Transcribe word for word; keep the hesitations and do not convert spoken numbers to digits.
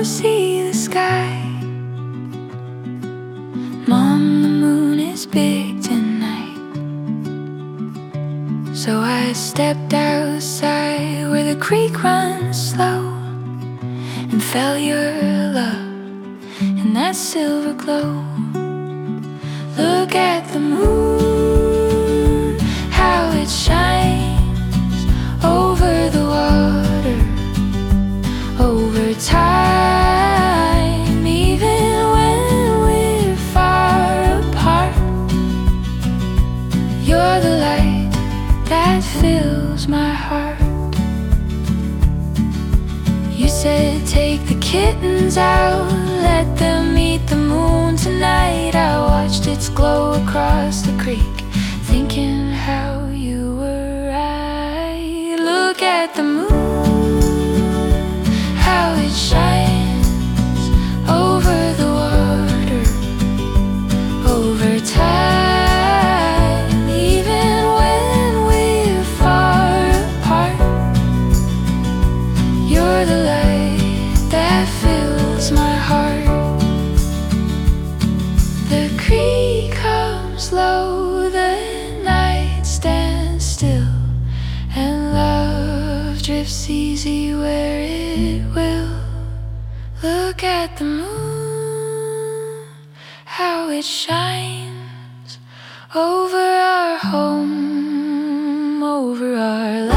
go see the sky. Mom, the moon is big tonight. So I stepped outside where the creek runs slow and felt your love in that silver glow. Look at the moon, how it shines over the water, over time, even when we're far apart. You're the light that fills my heart. You said take the kittens out, let them meet the moon tonight. I watched its glow across the creek, thinking how you were right. Look at the moon, how it shines over the water, over time, even when we're far apart. You're the light that fills my heart. The creek comes low, the night stands still, and love drifts easy where it will. Look at the moon, how it shines over our home, over our life.